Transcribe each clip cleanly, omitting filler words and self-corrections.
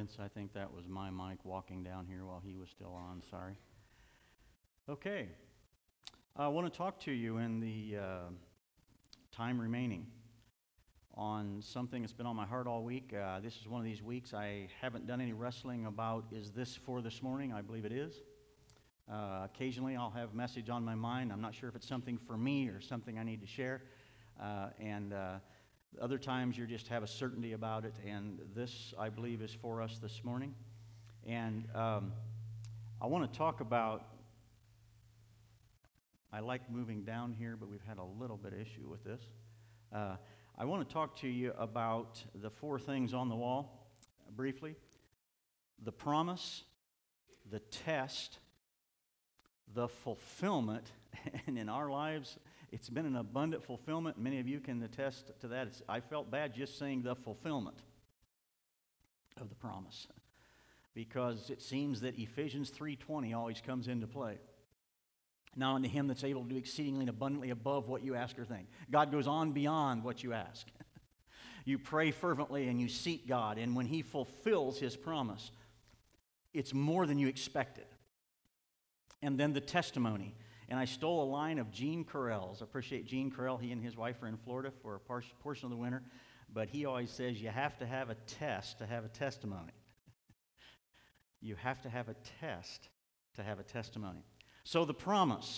Vince, I think that was my mic walking down here while he was still on. Sorry. Okay. I want to talk to you in the time remaining on something that's been on my heart all week. This is one of these weeks I haven't done any wrestling about, is this for this morning? I believe it is. Occasionally I'll have a message on my mind. I'm not sure if it's something for me or something I need to share. Other times you just have a certainty about it, and this, I believe, is for us this morning. And I want to talk about, I like moving down here, but we've had a little bit of issue with this. I want to talk to you about the four things on the wall, briefly. The promise, the test, the fulfillment, and in our lives, it's been an abundant fulfillment. Many of you can attest to that. I felt bad just saying the fulfillment of the promise, because it seems that Ephesians 3:20 always comes into play. Now unto him that's able to do exceedingly and abundantly above what you ask or think. God goes on beyond what you ask. You pray fervently and you seek God, and when he fulfills his promise, it's more than you expected. And then the testimony. And I stole a line of Gene Carell's. I appreciate Gene Carell. He and his wife are in Florida for a portion of the winter. But he always says you have to have a test to have a testimony. You have to have a test to have a testimony. So the promise.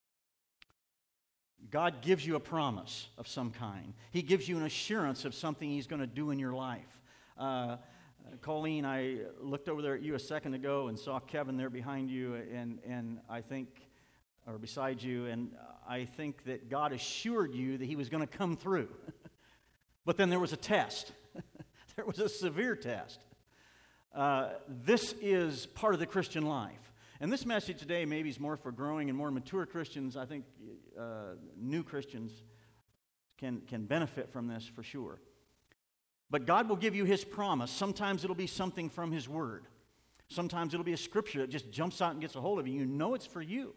God gives you a promise of some kind. He gives you an assurance of something he's going to do in your life. Colleen, I looked over there at you a second ago and saw Kevin there behind you, and I think, or beside you, and I think that God assured you that he was going to come through. But then there was a test. There was a severe test. This is part of the Christian life. And this message today maybe is more for growing and more mature Christians. I think new Christians can benefit from this for sure. But God will give you his promise. Sometimes it'll be something from his word. Sometimes it'll be a scripture that just jumps out and gets a hold of you. You know it's for you.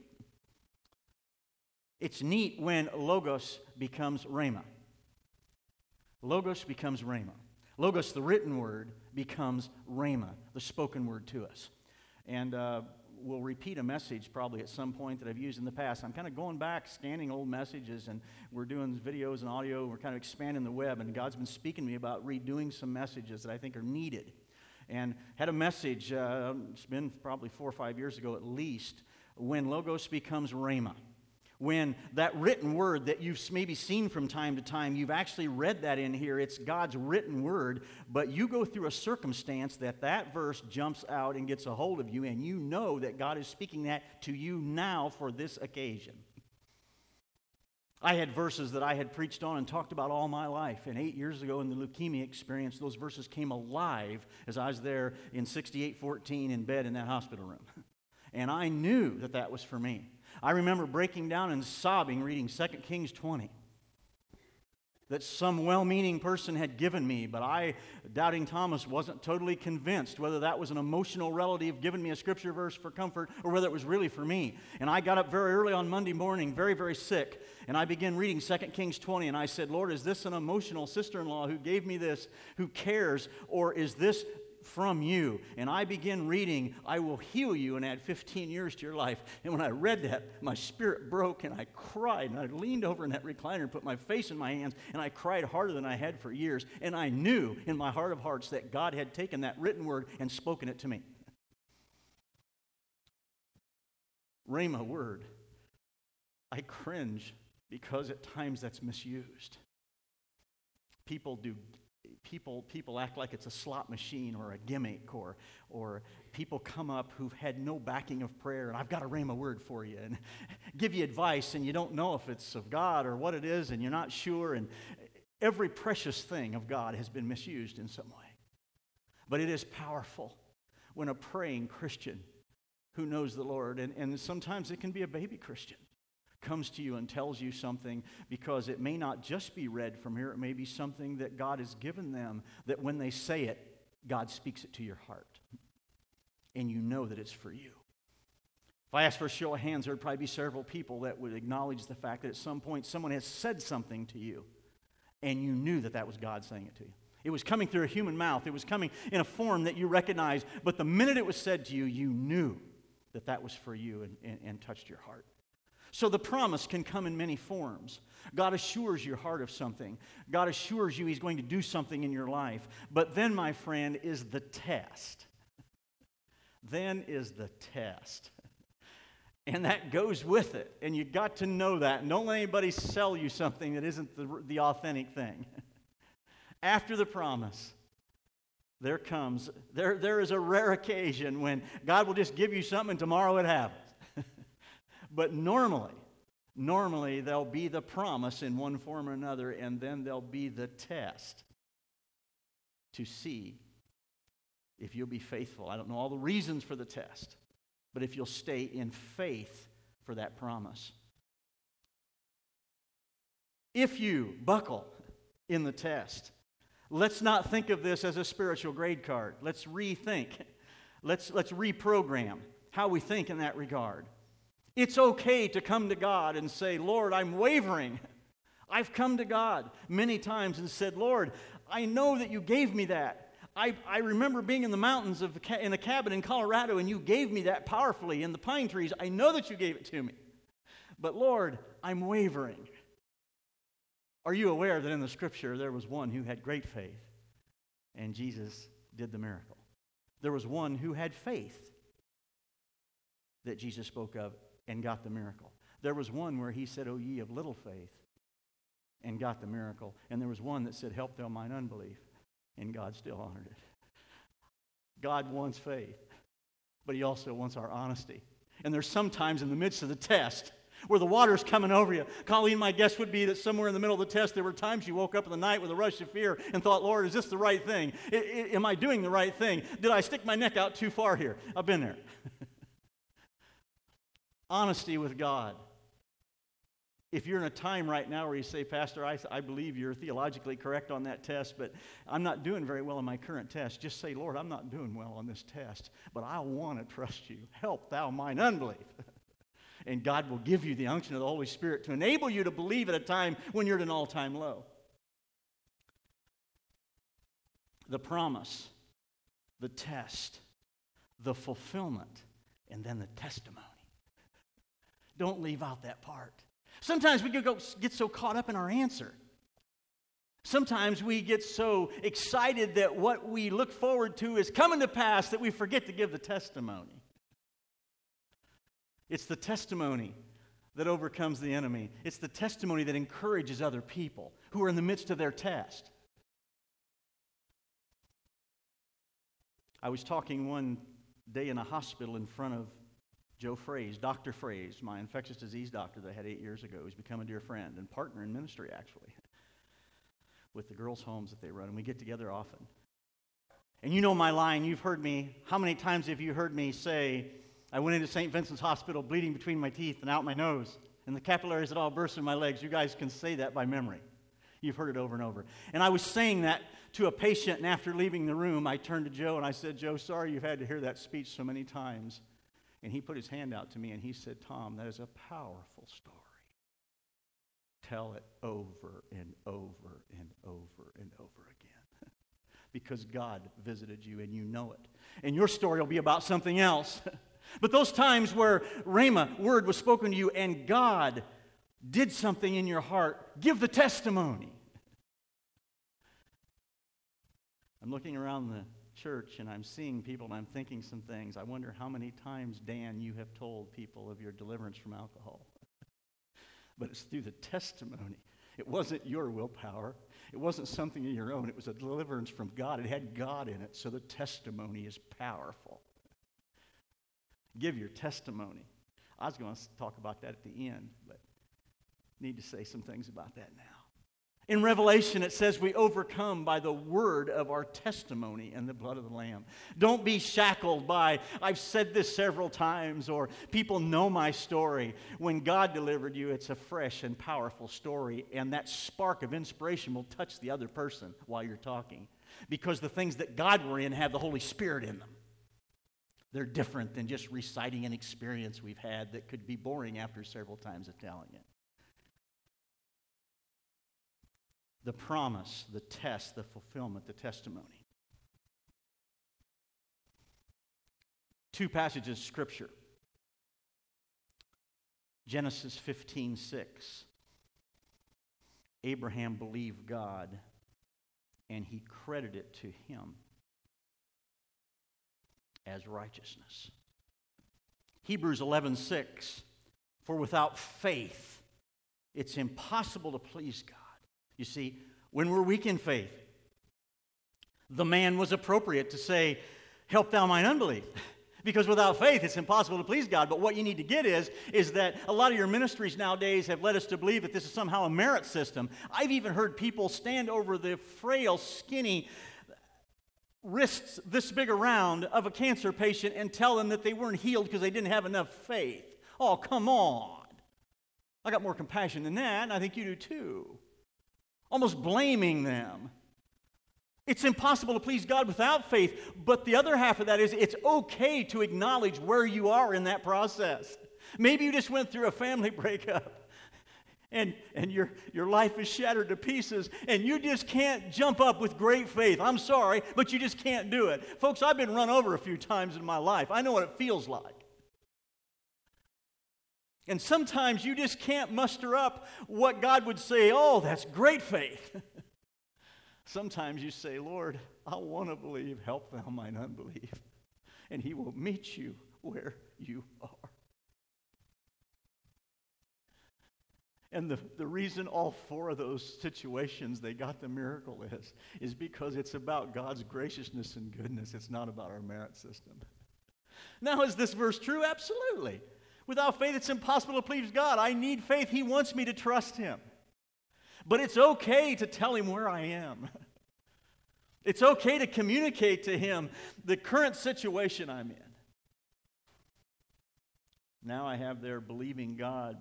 It's neat when Logos becomes Rhema. Logos becomes Rhema. Logos, the written word, becomes Rhema, the spoken word to us. And we'll repeat a message probably at some point that I've used in the past. I'm kind of going back, scanning old messages, and we're doing videos and audio. We're kind of expanding the web, and God's been speaking to me about redoing some messages that I think are needed. And had a message, it's been probably 4 or 5 years ago at least, when Logos becomes Rhema. When that written word that you've maybe seen from time to time, you've actually read that in here, it's God's written word, but you go through a circumstance that verse jumps out and gets a hold of you, and you know that God is speaking that to you now for this occasion. I had verses that I had preached on and talked about all my life, and 8 years ago in the leukemia experience, those verses came alive as I was there in 6814 in bed in that hospital room. And I knew that that was for me. I remember breaking down and sobbing reading 2 Kings 20 that some well-meaning person had given me, but I, doubting Thomas, wasn't totally convinced whether that was an emotional relative giving me a scripture verse for comfort or whether it was really for me. And I got up very early on Monday morning, very, very sick, and I began reading 2 Kings 20, and I said, Lord, is this an emotional sister-in-law who gave me this, who cares, or is this from you? And I begin reading, I will heal you and add 15 years to your life. And when I read that, my spirit broke and I cried, and I leaned over in that recliner and put my face in my hands, and I cried harder than I had for years. And I knew in my heart of hearts that God had taken that written word and spoken it to me. Rhema word. I cringe because at times that's misused. People act like it's a slot machine or a gimmick, or people come up who've had no backing of prayer, and I've got a rhema word for you, and give you advice, and you don't know if it's of God or what it is, and you're not sure, and every precious thing of God has been misused in some way. But it is powerful when a praying Christian who knows the Lord, and sometimes it can be a baby Christian, comes to you and tells you something, because it may not just be read from here, it may be something that God has given them, that when they say it, God speaks it to your heart. And you know that it's for you. If I asked for a show of hands, there would probably be several people that would acknowledge the fact that at some point someone has said something to you, and you knew that that was God saying it to you. It was coming through a human mouth. It was coming in a form that you recognized. But the minute it was said to you, you knew that that was for you and touched your heart. So the promise can come in many forms. God assures your heart of something. God assures you He's going to do something in your life. But then, my friend, is the test. Then is the test. And that goes with it. And you got to know that. And don't let anybody sell you something that isn't the authentic thing. After the promise, there is a rare occasion when God will just give you something and tomorrow it happens. But normally there'll be the promise in one form or another, and then there'll be the test to see if you'll be faithful. I don't know all the reasons for the test, but if you'll stay in faith for that promise. If you buckle in the test, let's not think of this as a spiritual grade card. Let's rethink. Let's reprogram how we think in that regard. It's okay to come to God and say, Lord, I'm wavering. I've come to God many times and said, Lord, I know that you gave me that. I remember being in the mountains in a cabin in Colorado, and you gave me that powerfully in the pine trees. I know that you gave it to me. But Lord, I'm wavering. Are you aware that in the Scripture there was one who had great faith, and Jesus did the miracle? There was one who had faith that Jesus spoke of and got the miracle. There was one where he said, O ye of little faith, and got the miracle. And there was one that said, help thou mine unbelief, and God still honored it. God wants faith, but He also wants our honesty. And there's sometimes in the midst of the test where the water's coming over you. Colleen, my guess would be that somewhere in the middle of the test there were times you woke up in the night with a rush of fear and thought, Lord, is this the right thing? Am I doing the right thing? Did I stick my neck out too far here? I've been there. Honesty with God. If you're in a time right now where you say, Pastor, I believe you're theologically correct on that test, but I'm not doing very well on my current test, just say, Lord, I'm not doing well on this test, but I want to trust you. Help thou mine unbelief. And God will give you the unction of the Holy Spirit to enable you to believe at a time when you're at an all-time low. The promise, the test, the fulfillment, and then the testimony. Don't leave out that part. Sometimes we get so caught up in our answer. Sometimes we get so excited that what we look forward to is coming to pass that we forget to give the testimony. It's the testimony that overcomes the enemy. It's the testimony that encourages other people who are in the midst of their test. I was talking one day in a hospital in front of Joe Fraze, Dr. Fraze, my infectious disease doctor that I had 8 years ago, who's become a dear friend and partner in ministry, actually, with the girls' homes that they run, and we get together often. And you know my line. You've heard me. How many times have you heard me say, I went into St. Vincent's Hospital bleeding between my teeth and out my nose, and the capillaries had all burst in my legs? You guys can say that by memory. You've heard it over and over. And I was saying that to a patient, and after leaving the room, I turned to Joe and I said, Joe, sorry you've had to hear that speech so many times. And he put his hand out to me and he said, Tom, that is a powerful story. Tell it over and over and over and over again. Because God visited you and you know it. And your story will be about something else. But those times where Rhema, word, was spoken to you and God did something in your heart, give the testimony. I'm looking around the church and I'm seeing people and I'm thinking some things. I wonder how many times, Dan, you have told people of your deliverance from alcohol. But it's through the testimony. It wasn't your willpower. It wasn't something of your own. It was a deliverance from God. It had God in it, so the testimony is powerful. Give your testimony. I was going to talk about that at the end, but need to say some things about that now. In Revelation, it says we overcome by the word of our testimony and the blood of the Lamb. Don't be shackled by, I've said this several times, or people know my story. When God delivered you, it's a fresh and powerful story, and that spark of inspiration will touch the other person while you're talking. Because the things that God were in have the Holy Spirit in them. They're different than just reciting an experience we've had that could be boring after several times of telling it. the promise, the test, the fulfillment, the testimony. Two passages of Scripture. Genesis 15:6. Abraham believed God, and he credited it to him as righteousness. Hebrews 11:6. For without faith, it's impossible to please God. You see, when we're weak in faith, the man was appropriate to say, help thou mine unbelief. Because without faith, it's impossible to please God. But what you need to get is that a lot of your ministries nowadays have led us to believe that this is somehow a merit system. I've even heard people stand over the frail, skinny, wrists this big around of a cancer patient and tell them that they weren't healed because they didn't have enough faith. Oh, come on. I got more compassion than that, and I think you do too. Almost blaming them. It's impossible to please God without faith, but the other half of that is it's okay to acknowledge where you are in that process. Maybe you just went through a family breakup and your life is shattered to pieces and you just can't jump up with great faith. I'm sorry, but you just can't do it. Folks, I've been run over a few times in my life. I know what it feels like. And sometimes you just can't muster up what God would say, oh, that's great faith. Sometimes you say, Lord, I want to believe, help thou mine unbelief. And he will meet you where you are. And the reason all four of those situations they got the miracle is because it's about God's graciousness and goodness. It's not about our merit system. Now, is this verse true? Absolutely. Without faith, it's impossible to please God. I need faith. He wants me to trust him. But it's okay to tell him where I am. It's okay to communicate to him the current situation I'm in. Now I have there believing God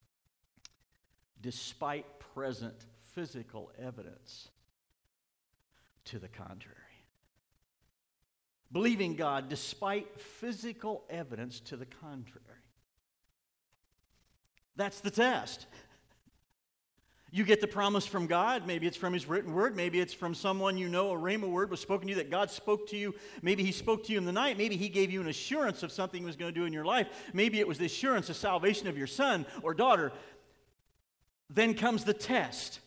despite present physical evidence to the contrary. Believing God despite physical evidence to the contrary. That's the test. You get the promise from God. Maybe it's from his written word. Maybe it's from someone you know. A rhema word was spoken to you that God spoke to you. Maybe he spoke to you in the night. Maybe he gave you an assurance of something he was going to do in your life. Maybe it was the assurance of salvation of your son or daughter. Then comes the test.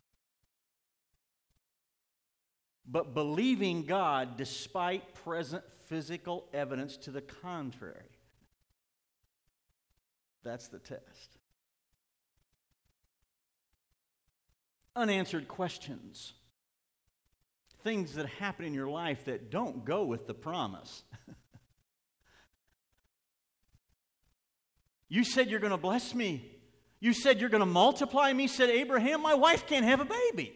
But believing God despite present physical evidence to the contrary. That's the test. Unanswered questions. Things that happen in your life that don't go with the promise. You said you're going to bless me. You said you're going to multiply me. Said Abraham, my wife can't have a baby.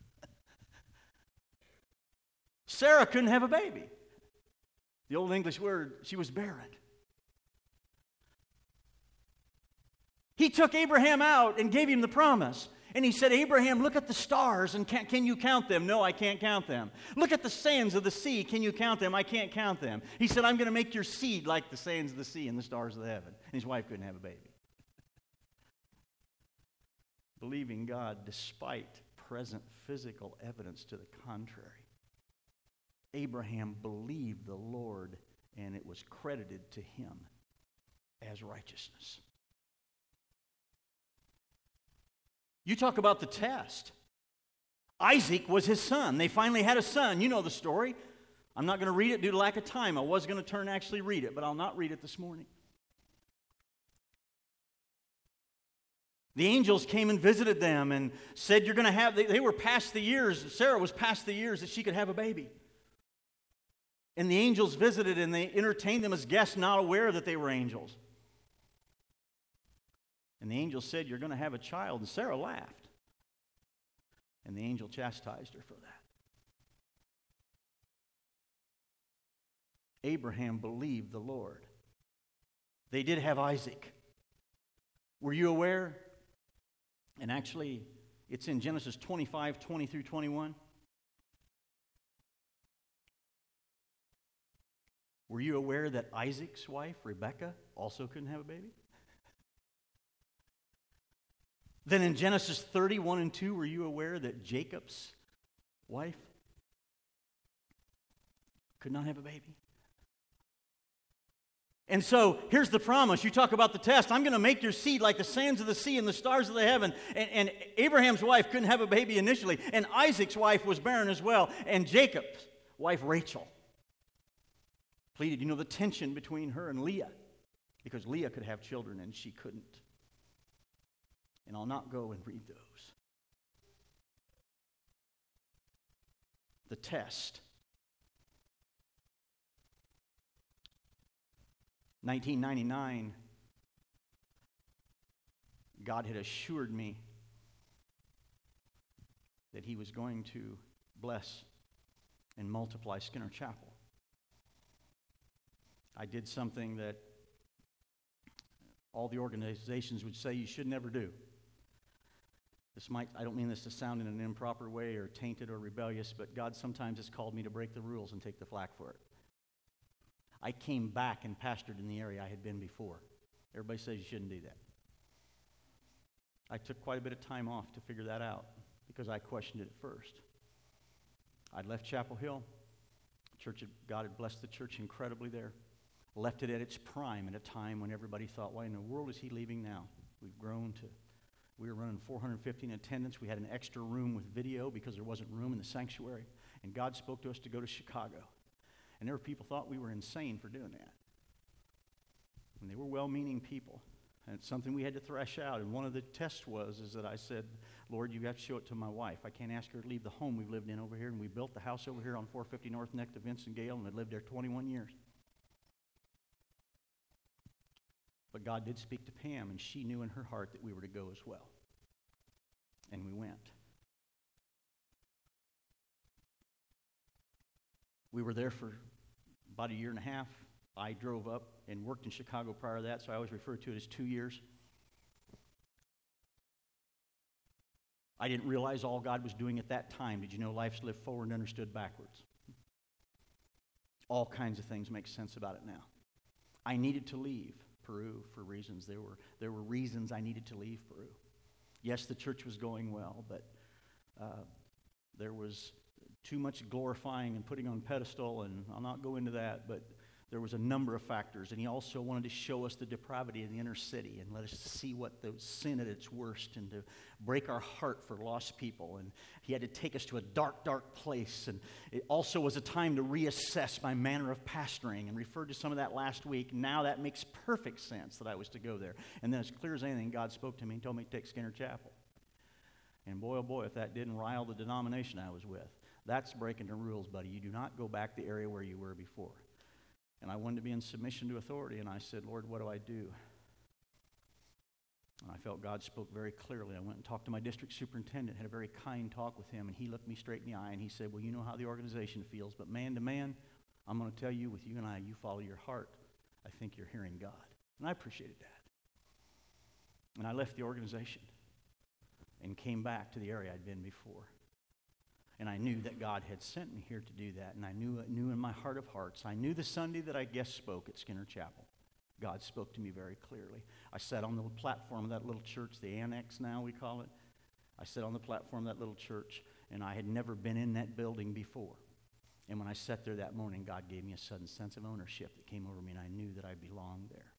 Sarah couldn't have a baby. The old English word, she was barren. He took Abraham out and gave him the promise. And he said, Abraham, look at the stars, and can you count them? No, I can't count them. Look at the sands of the sea. Can you count them? I can't count them. He said, I'm going to make your seed like the sands of the sea and the stars of the heaven. And his wife couldn't have a baby. Believing God despite present physical evidence to the contrary. Abraham believed the Lord, and it was credited to him as righteousness. You talk about the test. Isaac was his son. They finally had a son. You know the story. I'm not going to read it due to lack of time. I was going to turn and actually read it, but I'll not read it this morning. The angels came and visited them and said, you're going to have, they were past the years, Sarah was past the years that she could have a baby. And the angels visited and they entertained them as guests, not aware that they were angels. And the angel said, you're going to have a child. And Sarah laughed. And the angel chastised her for that. Abraham believed the Lord. They did have Isaac. Were you aware? And actually, it's in Genesis 25, 20 through 21. Were you aware that Isaac's wife, Rebekah, also couldn't have a baby? Then in Genesis 31 and 2, were you aware that Jacob's wife could not have a baby? And so here's the promise. You talk about the test. I'm going to make your seed like the sands of the sea and the stars of the heaven. And Abraham's wife couldn't have a baby initially. And Isaac's wife was barren as well. And Jacob's wife, Rachel, pleaded. You know the tension between her and Leah. Because Leah could have children and she couldn't. And I'll not go and read those. The test. 1999, God had assured me that He was going to bless and multiply Skinner Chapel. I did something that all the organizations would say you should never do. I don't mean this to sound in an improper way or tainted or rebellious, but God sometimes has called me to break the rules and take the flak for it. I came back and pastored in the area I had been before. Everybody says you shouldn't do that. I took quite a bit of time off to figure that out because I questioned it at first. I'd left Chapel Hill. God had blessed the church incredibly there. Left it at its prime at a time when everybody thought, why in the world is he leaving now? We were running 450 in attendance. We had an extra room with video because there wasn't room in the sanctuary. And God spoke to us to go to Chicago. And there were people thought we were insane for doing that. And they were well-meaning people. And it's something we had to thresh out. And one of the tests is that I said, Lord, you have to show it to my wife. I can't ask her to leave the home we've lived in over here. And we built the house over here on 450 North next to Vince and Gale, and had lived there 21 years. But God did speak to Pam, and she knew in her heart that we were to go as well. And we went. We were there for about a year and a half. I drove up and worked in Chicago prior to that, so I always refer to it as 2 years. I didn't realize all God was doing at that time. Did you know life's lived forward and understood backwards? All kinds of things make sense about it now. I needed to leave Peru for reasons. There were reasons I needed to leave Peru. Yes, the church was going well, but there was too much glorifying and putting on pedestal, and I'll not go into that, but there was a number of factors. And he also wanted to show us the depravity in the inner city and let us see what the sin at its worst and to break our heart for lost people. And he had to take us to a dark, dark place. And it also was a time to reassess my manner of pastoring, and referred to some of that last week. Now that makes perfect sense that I was to go there. And then as clear as anything, God spoke to me and told me to take Skinner Chapel. And boy, oh boy, if that didn't rile the denomination I was with. That's breaking the rules, buddy. You do not go back the area where you were before. And I wanted to be in submission to authority, and I said, Lord, what do I do? And I felt God spoke very clearly. I went and talked to my district superintendent, had a very kind talk with him, and he looked me straight in the eye, and he said, well, you know how the organization feels, but man to man, I'm going to tell you, with you and I, you follow your heart. I think you're hearing God. And I appreciated that. And I left the organization and came back to the area I'd been before. And I knew that God had sent me here to do that. And I knew in my heart of hearts. I knew the Sunday that I guest spoke at Skinner Chapel. God spoke to me very clearly. I sat on the platform of that little church, the annex now we call it. I sat on the platform of that little church, and I had never been in that building before. And when I sat there that morning, God gave me a sudden sense of ownership that came over me, and I knew that I belonged there.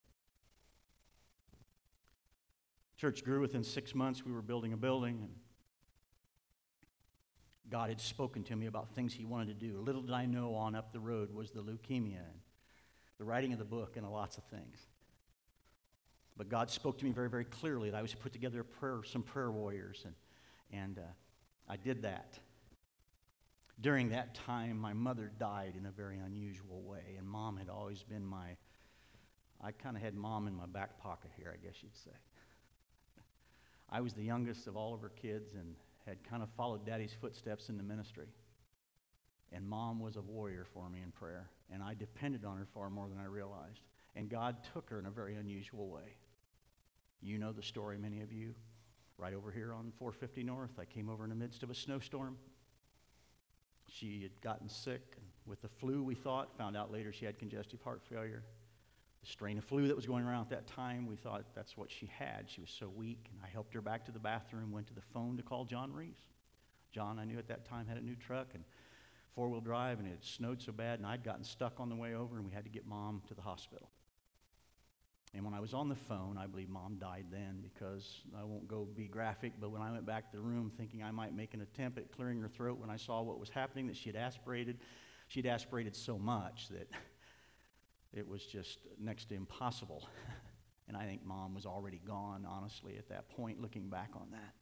Church grew. Within 6 months. We were building a building, and God had spoken to me about things he wanted to do. Little did I know on up the road was the leukemia and the writing of the book and lots of things. But God spoke to me very, very clearly that I was to put together some prayer warriors, and I did that. During that time, my mother died in a very unusual way, and Mom had always been I kind of had Mom in my back pocket here, I guess you'd say. I was the youngest of all of her kids, and had kind of followed Daddy's footsteps in the ministry. And Mom was a warrior for me in prayer. And I depended on her far more than I realized. And God took her in a very unusual way. You know the story, many of you. Right over here on 450 North, I came over in the midst of a snowstorm. She had gotten sick with the flu, we thought. Found out later she had congestive heart failure. the strain of flu that was going around at that time. We thought that's what she had. She was so weak, and I helped her back to the bathroom, went to the phone to call John Reeves. John, I knew at that time, had a new truck and four-wheel drive, and it had snowed so bad, and I'd gotten stuck on the way over, and we had to get Mom to the hospital. And when I was on the phone, I believe Mom died then, because I won't go be graphic, but when I went back to the room thinking I might make an attempt at clearing her throat, when I saw what was happening, that she'd aspirated so much that it was just next to impossible. And I think Mom was already gone, honestly, at that point, looking back on that.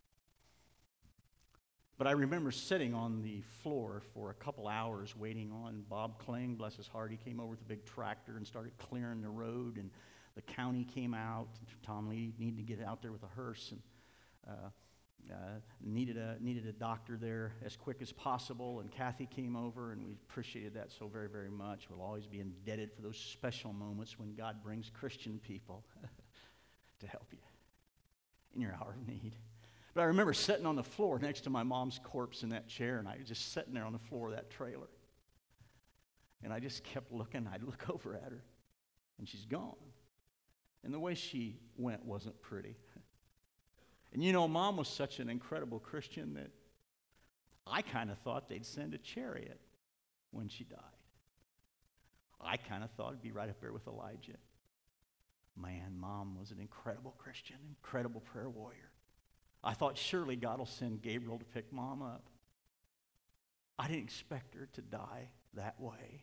But I remember sitting on the floor for a couple hours waiting on Bob Kling, bless his heart. He came over with a big tractor and started clearing the road, and the county came out. Tom Lee needed to get out there with a hearse, and needed a doctor there as quick as possible, and Kathy came over, and we appreciated that so very, very much. We'll always be indebted for those special moments when God brings Christian people to help you in your hour of need. But I remember sitting on the floor next to my mom's corpse in that chair, and I was just sitting there on the floor of that trailer. And I just kept looking. I'd look over at her, and she's gone. And the way she went wasn't pretty. And you know, Mom was such an incredible Christian that I kind of thought they'd send a chariot when she died. I kind of thought it'd be right up there with Elijah. Man, Mom was an incredible Christian, incredible prayer warrior. I thought surely God will send Gabriel to pick Mom up. I didn't expect her to die that way.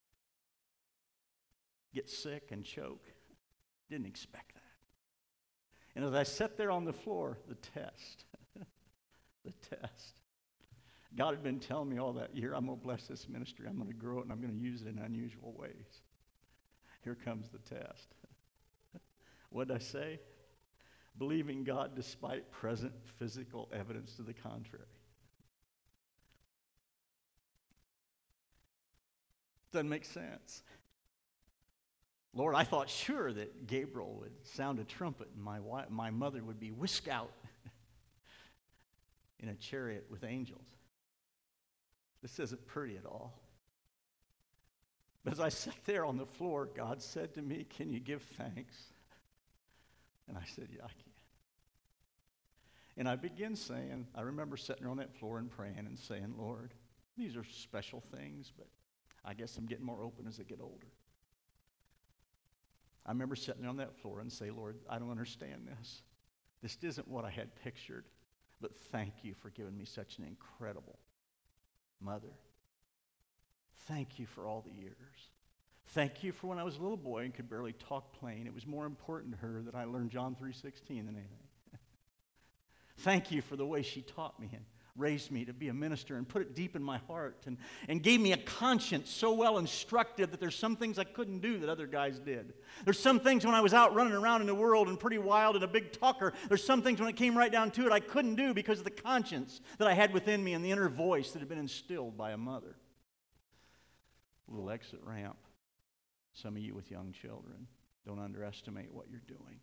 Get sick and choke. Didn't expect that. And as I sat there on the floor, the test. God had been telling me all that year, I'm going to bless this ministry. I'm going to grow it, and I'm going to use it in unusual ways. Here comes the test. What did I say? Believing God despite present physical evidence to the contrary. Doesn't make sense. Lord, I thought sure that Gabriel would sound a trumpet and my mother would be whisked out in a chariot with angels. This isn't pretty at all. But as I sat there on the floor, God said to me, can you give thanks? And I said, yeah, I can. And I began saying, I remember sitting on that floor and praying and saying, Lord, these are special things, but I guess I'm getting more open as I get older. I remember sitting there on that floor and say, Lord, I don't understand this. This isn't what I had pictured, but thank you for giving me such an incredible mother. Thank you for all the years. Thank you for when I was a little boy and could barely talk plain. It was more important to her that I learned John 3:16 than anything. Thank you for the way she taught me and raised me to be a minister and put it deep in my heart and gave me a conscience so well instructed that there's some things I couldn't do that other guys did. There's some things when I was out running around in the world and pretty wild and a big talker, there's some things when it came right down to it I couldn't do because of the conscience that I had within me and the inner voice that had been instilled by a mother. A little exit ramp. Some of you with young children, don't underestimate what you're doing.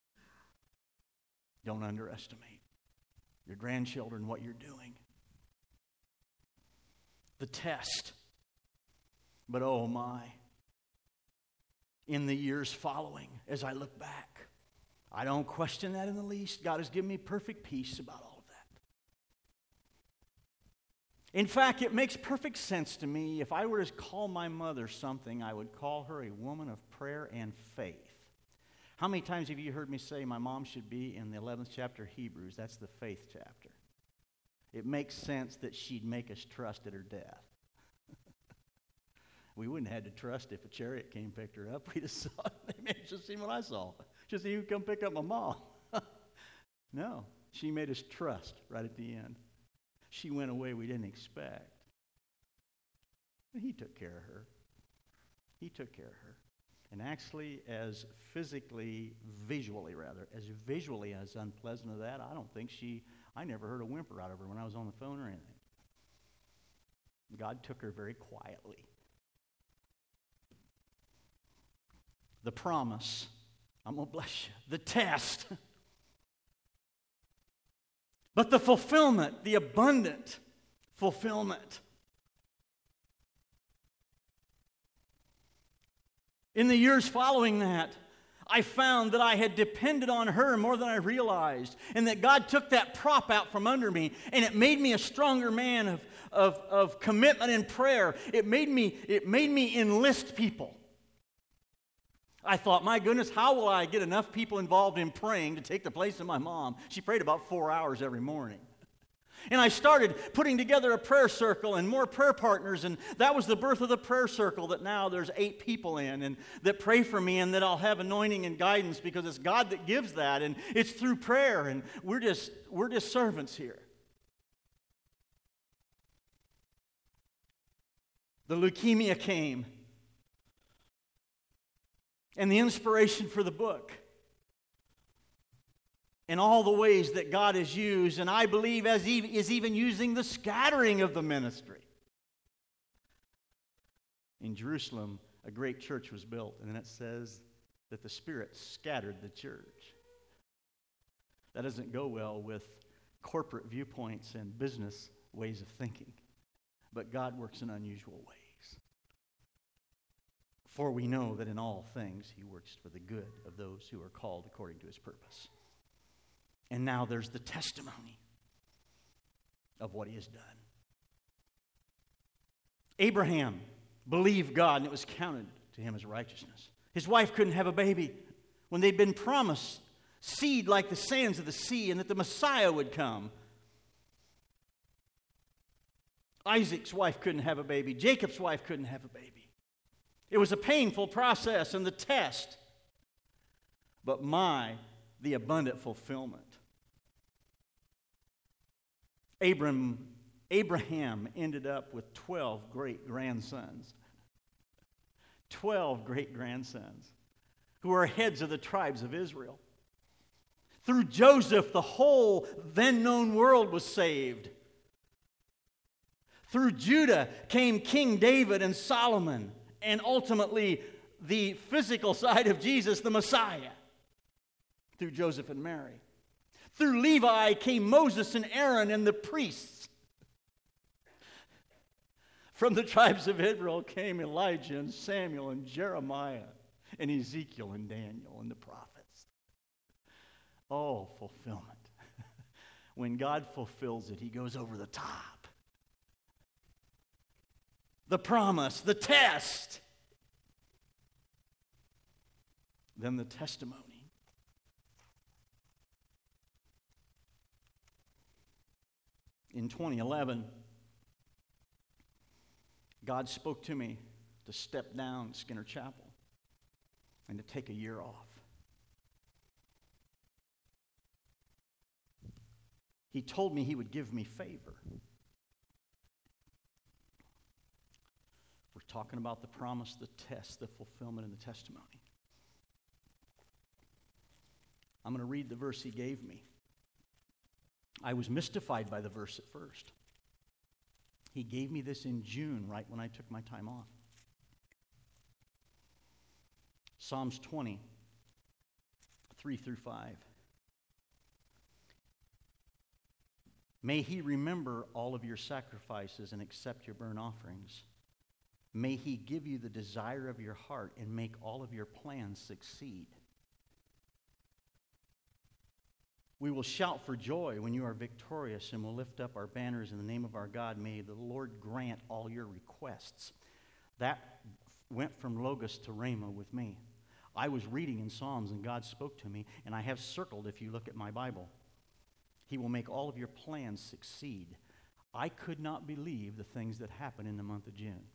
Don't underestimate your grandchildren, what you're doing. The test. But oh my, in the years following, as I look back, I don't question that in the least. God has given me perfect peace about all of that. In fact, it makes perfect sense to me. If I were to call my mother something, I would call her a woman of prayer and faith. How many times have you heard me say my mom should be in the 11th chapter of Hebrews? That's the faith chapter. It makes sense that she'd make us trust at her death. We wouldn't have had to trust if a chariot came and picked her up. We'd have saw it. Maybe just seen what I saw. Just see who come pick up my mom. No, she made us trust right at the end. She went away we didn't expect. And he took care of her. He took care of her. And actually, as visually as unpleasant as that, I never heard a whimper out of her when I was on the phone or anything. God took her very quietly. The promise, I'm going to bless you. The test. But the fulfillment, the abundant fulfillment. In the years following that, I found that I had depended on her more than I realized, and that God took that prop out from under me, and it made me a stronger man of commitment and prayer. It made me enlist people. I thought, my goodness, how will I get enough people involved in praying to take the place of my mom? She prayed about 4 hours every morning. And I started putting together a prayer circle and more prayer partners, and that was the birth of the prayer circle that now there's 8 people in and that pray for me, and that I'll have anointing and guidance because it's God that gives that, and it's through prayer, and we're just servants here. The leukemia came, and the inspiration for the book, and all the ways that God has used, and I believe is even using the scattering of the ministry. In Jerusalem, a great church was built, and then it says that the Spirit scattered the church. That doesn't go well with corporate viewpoints and business ways of thinking, but God works in unusual ways. For we know that in all things He works for the good of those who are called according to His purpose. And now there's the testimony of what He has done. Abraham believed God, and it was counted to him as righteousness. His wife couldn't have a baby when they'd been promised seed like the sands of the sea, and that the Messiah would come. Isaac's wife couldn't have a baby. Jacob's wife couldn't have a baby. It was a painful process and the test. But the abundant fulfillment. Abraham ended up with 12 great-grandsons. 12 great-grandsons who are heads of the tribes of Israel. Through Joseph, the whole then-known world was saved. Through Judah came King David and Solomon, and ultimately the physical side of Jesus, the Messiah, through Joseph and Mary. Through Levi came Moses and Aaron and the priests. From the tribes of Israel came Elijah and Samuel and Jeremiah and Ezekiel and Daniel and the prophets. Oh, fulfillment. When God fulfills it, He goes over the top. The promise, the test, then the testimony. In 2011, God spoke to me to step down at Skinner Chapel and to take a year off. He told me He would give me favor. We're talking about the promise, the test, the fulfillment, and the testimony. I'm going to read the verse He gave me. I was mystified by the verse at first. He gave me this in June, right when I took my time off. Psalms 20, 3-5. May He remember all of your sacrifices and accept your burnt offerings. May He give you the desire of your heart and make all of your plans succeed. We will shout for joy when you are victorious, and will lift up our banners in the name of our God. May the Lord grant all your requests. That went from Logos to Rhema with me. I was reading in Psalms, and God spoke to me, and I have circled, if you look at my Bible, He will make all of your plans succeed. I could not believe the things that happened in the month of June.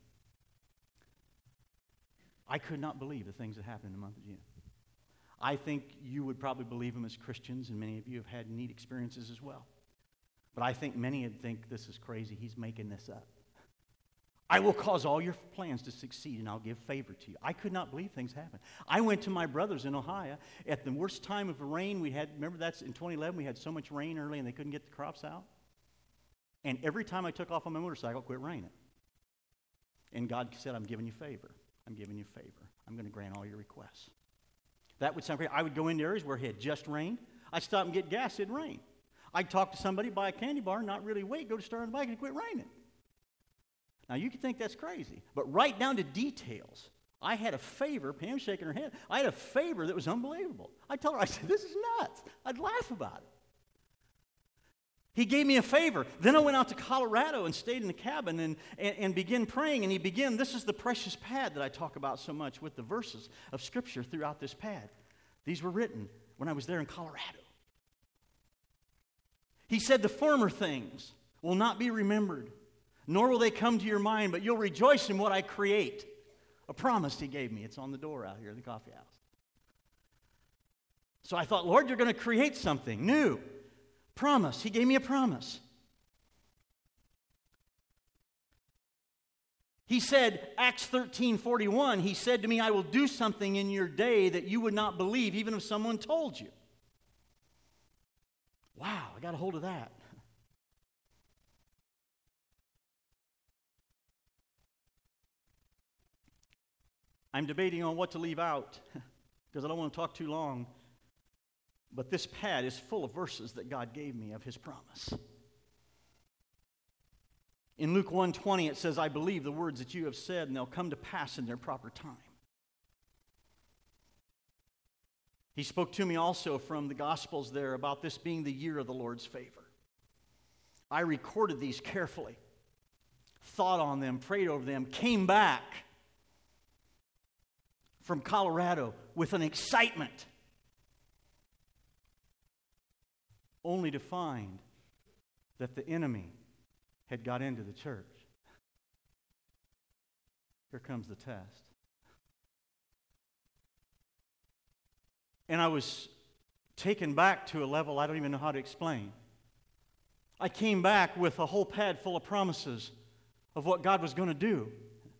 I could not believe the things that happened in the month of June. I think you would probably believe them as Christians, and many of you have had neat experiences as well. But I think many would think this is crazy. He's making this up. I will cause all your plans to succeed, and I'll give favor to you. I could not believe things happened. I went to my brothers in Ohio at the worst time of rain we had. Remember, that's in 2011, we had so much rain early, and they couldn't get the crops out. And every time I took off on my motorcycle, it quit raining. And God said, I'm giving you favor. I'm giving you favor. I'm going to grant all your requests. That would sound great. I would go into areas where it had just rained. I'd stop and get gas, it'd rain. I'd talk to somebody, buy a candy bar, not really wait, go to start on the bike, and it quit raining. Now, you could think that's crazy, but right down to details, I had a favor, Pam's shaking her head, I had a favor that was unbelievable. I told her, I said, this is nuts. I'd laugh about it. He gave me a favor. Then I went out to Colorado and stayed in the cabin and began praying. And this is the precious pad that I talk about so much with the verses of Scripture throughout this pad. These were written when I was there in Colorado. He said, the former things will not be remembered, nor will they come to your mind, but you'll rejoice in what I create. A promise he gave me. It's on the door out here in the coffee house. So I thought, Lord, you're going to create something new. Promise. He gave me a promise. He said, Acts 13:41, he said to me, I will do something in your day that you would not believe, even if someone told you. Wow, I got a hold of that. I'm debating on what to leave out because I don't want to talk too long. But this pad is full of verses that God gave me of His promise. In Luke 1:20 it says, I believe the words that you have said, and they'll come to pass in their proper time. He spoke to me also from the Gospels there about this being the year of the Lord's favor. I recorded these carefully, thought on them, prayed over them, came back from Colorado with an excitement, only to find that the enemy had got into the church. Here comes the test. And I was taken back to a level I don't even know how to explain. I came back with a whole pad full of promises of what God was going to do.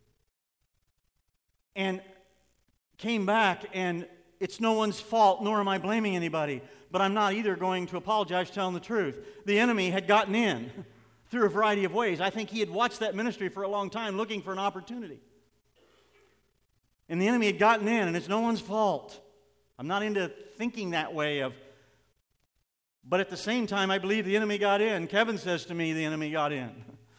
And came back, and it's no one's fault, nor am I blaming anybody. But I'm not either going to apologize for telling the truth. The enemy had gotten in through a variety of ways. I think he had watched that ministry for a long time looking for an opportunity. And the enemy had gotten in, and it's no one's fault. I'm not into thinking that way but at the same time, I believe the enemy got in. Kevin says to me, the enemy got in.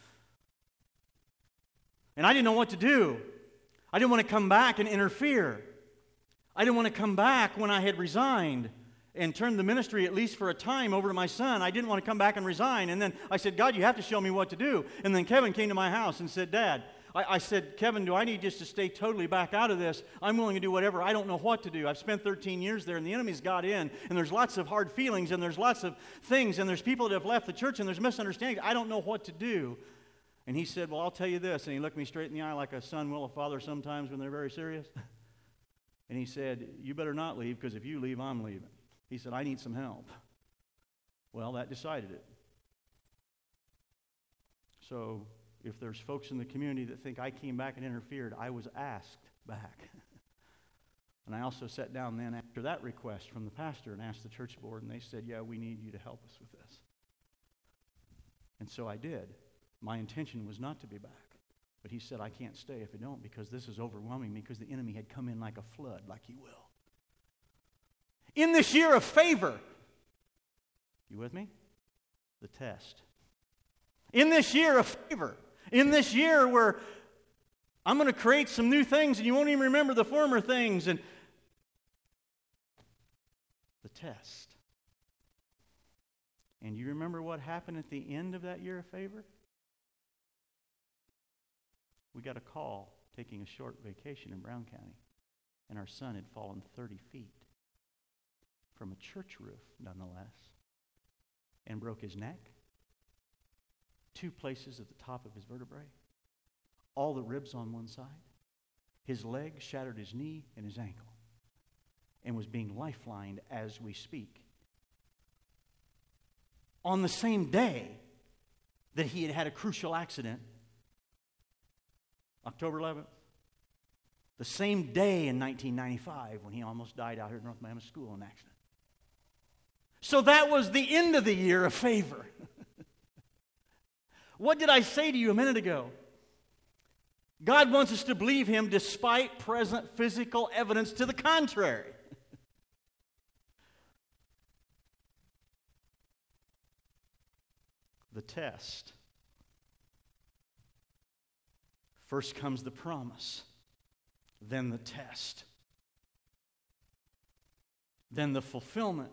And I didn't know what to do. I didn't want to come back and interfere. I didn't want to come back when I had resigned and turned the ministry, at least for a time, over to my son. I didn't want to come back and resign. And then I said, God, you have to show me what to do. And then Kevin came to my house and said, Dad, I said, Kevin, do I need just to stay totally back out of this? I'm willing to do whatever. I don't know what to do. I've spent 13 years there, and the enemy's got in, and there's lots of hard feelings, and there's lots of things, and there's people that have left the church, and there's misunderstandings. I don't know what to do. And he said, well, I'll tell you this. And he looked me straight in the eye like a son will a father sometimes when they're very serious. And he said, you better not leave, because if you leave, I'm leaving. He said, I need some help. Well, that decided it. So if there's folks in the community that think I came back and interfered, I was asked back. And I also sat down then after that request from the pastor and asked the church board, and they said, yeah, we need you to help us with this. And so I did. My intention was not to be back. But he said, I can't stay if I don't, because this is overwhelming me, because the enemy had come in like a flood, like he will. In this year of favor, you with me? The test. In this year of favor, in this year where I'm going to create some new things and you won't even remember the former things, and the test. And you remember what happened at the end of that year of favor? We got a call taking a short vacation in Brown County, and our son had fallen 30 feet from a church roof, nonetheless, and broke his neck, 2 places at the top of his vertebrae, all the ribs on one side. His leg shattered his knee and his ankle, and was being lifelined as we speak. On the same day that he had had a crucial accident, October 11th, the same day in 1995 when he almost died out here at North Miami School in an accident. So that was the end of the year of favor. What did I say to you a minute ago? God wants us to believe Him despite present physical evidence to the contrary. The test. First comes the promise. then the test, then the fulfillment,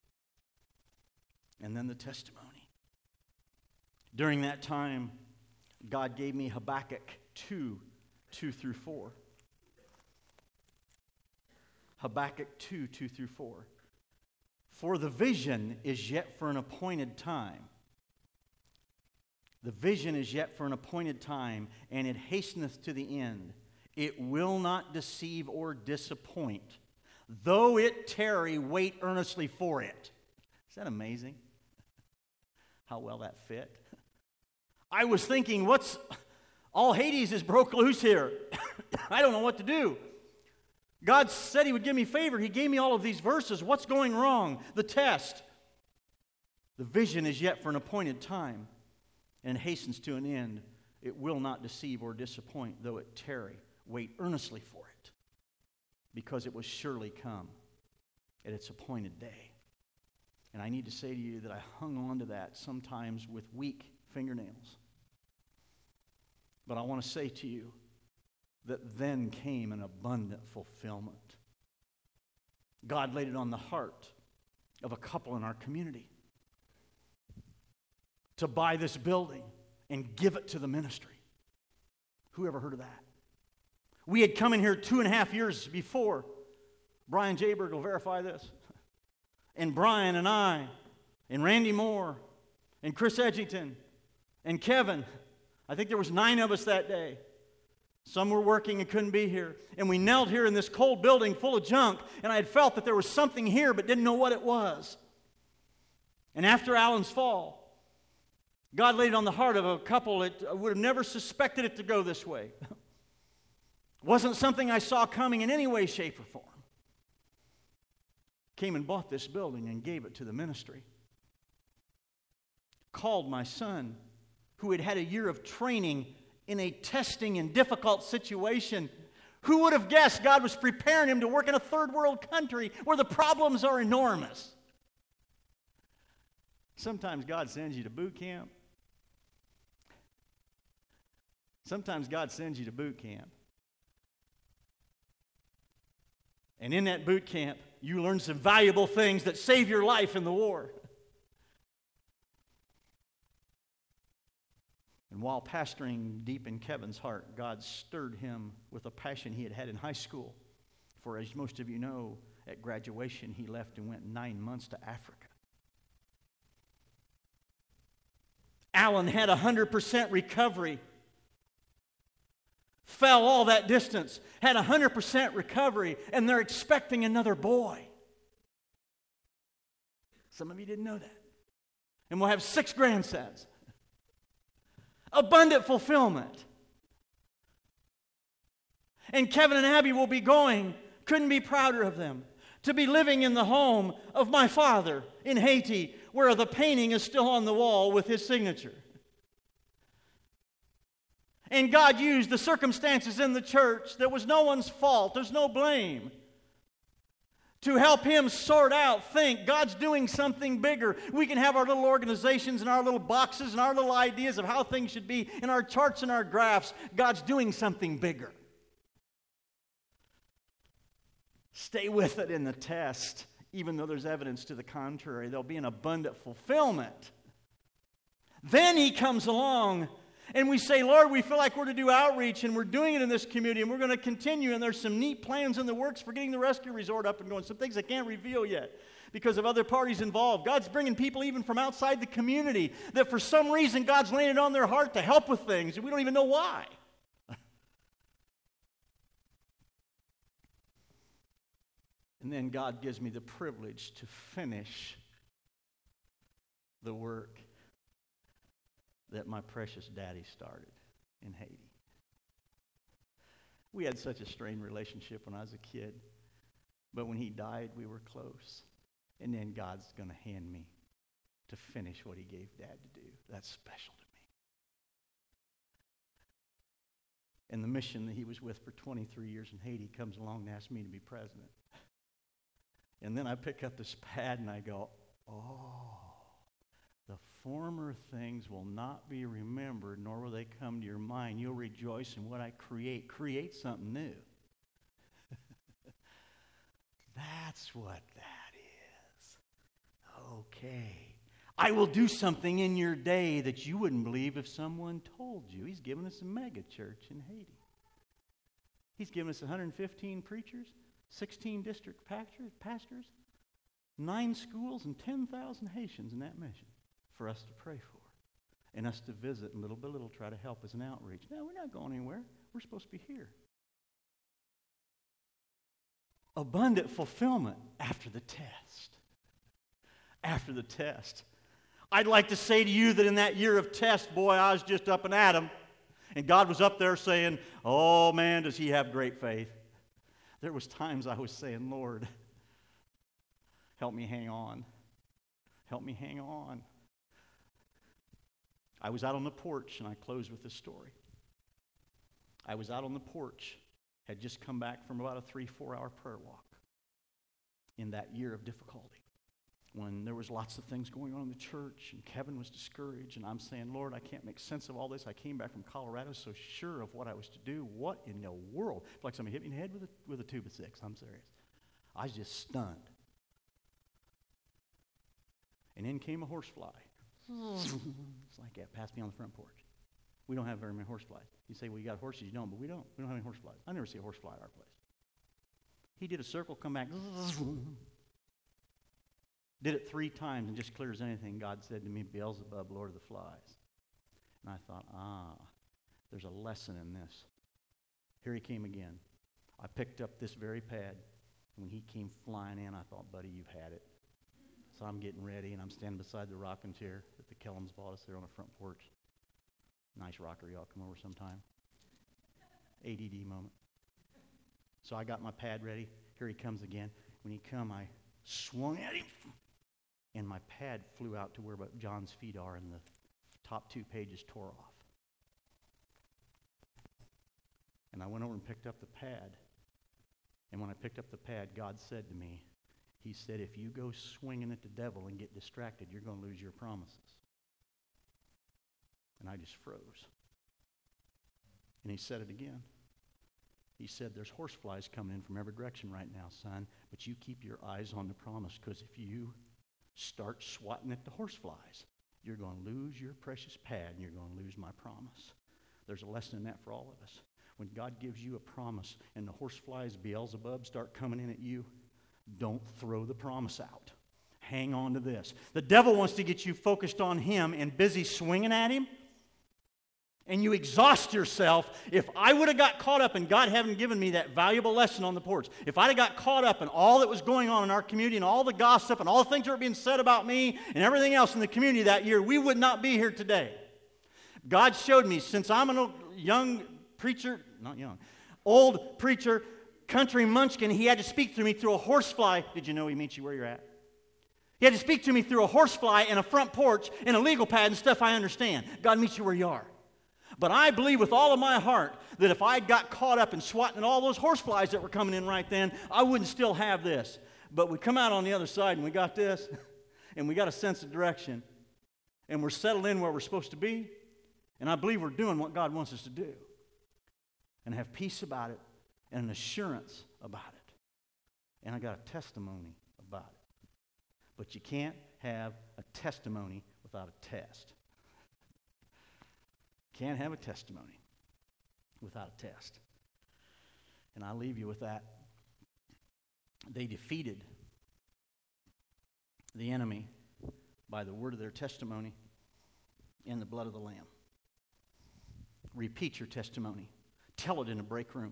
and then the testimony. During that time, God gave me Habakkuk 2:2-4. Habakkuk 2:2-4. For the vision is yet for an appointed time. The vision is yet for an appointed time, and it hasteneth to the end. It will not deceive or disappoint. Though it tarry, wait earnestly for it. Is that amazing? How well that fit. I was thinking, all Hades is broke loose here. I don't know what to do. God said He would give me favor. He gave me all of these verses. What's going wrong? The test. The vision is yet for an appointed time, and hastens to an end. It will not deceive or disappoint, though it tarry. Wait earnestly for it, because it will surely come at its appointed day. And I need to say to you that I hung on to that sometimes with weak fingernails. But I want to say to you that then came an abundant fulfillment. God laid it on the heart of a couple in our community to buy this building and give it to the ministry. Who ever heard of that? We had come in here 2.5 years before. Brian Jayberg will verify this. And Brian and I, and Randy Moore, and Chris Edgington, and Kevin. I think there was 9 of us that day. Some were working and couldn't be here. And we knelt here in this cold building full of junk, and I had felt that there was something here but didn't know what it was. And after Alan's fall, God laid it on the heart of a couple that would have never suspected it to go this way. Wasn't something I saw coming in any way, shape, or form. Came and bought this building and gave it to the ministry. Called my son, who had had a year of training in a testing and difficult situation. Who would have guessed God was preparing him to work in a third world country where the problems are enormous? Sometimes God sends you to boot camp. Sometimes God sends you to boot camp. And in that boot camp, you learn some valuable things that save your life in the war. And while pastoring deep in Kevin's heart, God stirred him with a passion he had had in high school. For as most of you know, at graduation, he left and went 9 months to Africa. Alan had 100% recovery. Fell all that distance, had 100% recovery, and they're expecting another boy. Some of you didn't know that. And we'll have 6 grandsons. Abundant fulfillment. And Kevin and Abby will be going, couldn't be prouder of them, to be living in the home of my father in Haiti, where the painting is still on the wall with his signature. And God used the circumstances in the church that was no one's fault, there's no blame, to help him sort out, think God's doing something bigger. We can have our little organizations and our little boxes and our little ideas of how things should be and our charts and our graphs. God's doing something bigger. Stay with it in the test, even though there's evidence to the contrary. There'll be an abundant fulfillment. Then he comes along and we say, Lord, we feel like we're to do outreach, and we're doing it in this community, and we're going to continue, and there's some neat plans in the works for getting the rescue resort up and going. Some things I can't reveal yet because of other parties involved. God's bringing people even from outside the community that for some reason God's laying it on their heart to help with things, and we don't even know why. And then God gives me the privilege to finish the work that my precious daddy started in Haiti. We had such a strained relationship when I was a kid, but when he died, we were close. And then God's going to hand me to finish what he gave Dad to do. That's special to me. And the mission that he was with for 23 years in Haiti comes along and asks me to be president. And then I pick up this pad and I go, oh, the former things will not be remembered, nor will they come to your mind. You'll rejoice in what I create. Create something new. That's what that is. Okay. I will do something in your day that you wouldn't believe if someone told you. He's given us a mega church in Haiti. He's given us 115 preachers, 16 district pastors, 9 schools, and 10,000 Haitians in that mission for us to pray for and us to visit and little by little try to help as an outreach. No, we're not going anywhere. We're supposed to be here. Abundant fulfillment after the test. After the test. I'd like to say to you that in that year of test, boy, I was just up and at 'em. And God was up there saying, oh man, does he have great faith. There was times I was saying, Lord, help me hang on. Help me hang on. I was out on the porch, and I close with this story. I was out on the porch, had just come back from about a 3-4 hour prayer walk in that year of difficulty, when there was lots of things going on in the church, and Kevin was discouraged, and I'm saying, Lord, I can't make sense of all this. I came back from Colorado so sure of what I was to do. What in the world? It's like somebody hit me in the head with a 2x6. I'm serious. I was just stunned. And in came a horsefly. It's like that, passed me on the front porch. We don't have very many horseflies. You say, well, you got horses. You don't, but we don't. We don't have any horseflies. I never see a horsefly at our place. He did a circle, come back. Did it 3 times, and just clear as anything, God said to me, Beelzebub, Lord of the Flies. And I thought, there's a lesson in this. Here he came again. I picked up this very pad. And when he came flying in, I thought, buddy, you've had it. So I'm getting ready, and I'm standing beside the rocking chair that the Kellums bought us there on the front porch. Nice rocker, y'all come over sometime. ADD moment. So I got my pad ready. Here he comes again. When he come, I swung at him, and my pad flew out to where John's feet are, and the top 2 pages tore off. And I went over and picked up the pad. And when I picked up the pad, God said to me, he said, if you go swinging at the devil and get distracted, you're going to lose your promises. And I just froze. And he said it again. He said, there's horseflies coming in from every direction right now, son, but you keep your eyes on the promise, because if you start swatting at the horseflies, you're going to lose your precious pad, and you're going to lose my promise. There's a lesson in that for all of us. When God gives you a promise and the horseflies, Beelzebub, start coming in at you, don't throw the promise out. Hang on to this. The devil wants to get you focused on him and busy swinging at him, and you exhaust yourself. If I would have got caught up, and God hadn't given me that valuable lesson on the porch, if I'd have got caught up in all that was going on in our community and all the gossip and all the things that were being said about me and everything else in the community that year, we would not be here today. God showed me, since I'm a young preacher, not young, old preacher, country munchkin, he had to speak to me through a horsefly. Did you know he meets you where you're at? He had to speak to me through a horsefly and a front porch and a legal pad and stuff I understand. God meets you where you are. But I believe with all of my heart that if I got caught up in swatting at all those horseflies that were coming in right then, I wouldn't still have this. But we come out on the other side and we got this, and we got a sense of direction, and we're settled in where we're supposed to be, and I believe we're doing what God wants us to do, and have peace about it and an assurance about it. And I got a testimony about it. But you can't have a testimony without a test. Can't have a testimony without a test. And I leave you with that. They defeated the enemy by the word of their testimony and the blood of the Lamb. Repeat your testimony. Tell it in a break room.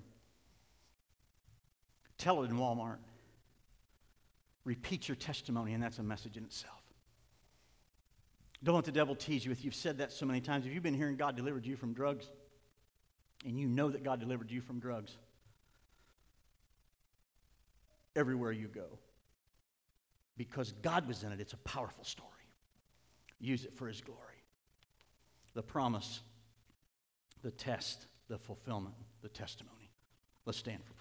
Tell it in Walmart. Repeat your testimony, and that's a message in itself. Don't let the devil tease you with, you've said that so many times. If you've been hearing God delivered you from drugs, and you know that God delivered you from drugs, everywhere you go, because God was in it, it's a powerful story. Use it for His glory. The promise, the test, the fulfillment, the testimony. Let's stand for prayer.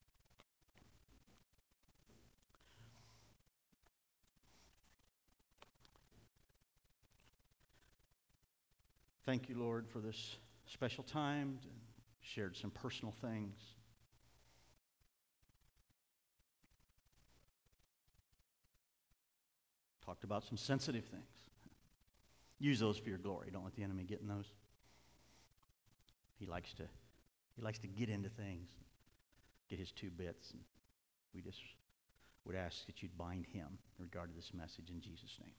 Thank you, Lord, for this special time. Shared some personal things. talked about some sensitive things. Use those for your glory. Don't let the enemy get in those. He likes to get into things, get his two bits. And we just would ask that you'd bind him in regard to this message in Jesus' name.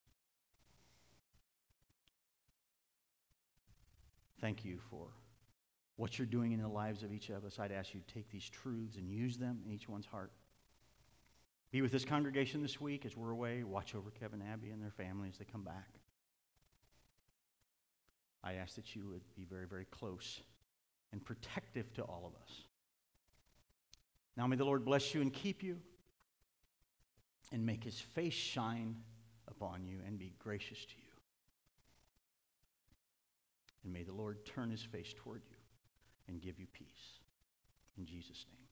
Thank you for what you're doing in the lives of each of us. I'd ask you to take these truths and use them in each one's heart. Be with this congregation this week as we're away. Watch over Kevin and Abby and their family as they come back. I ask that you would be very, very close and protective to all of us. Now may the Lord bless you and keep you and make his face shine upon you and be gracious to you. And may the Lord turn his face toward you and give you peace. In Jesus' name.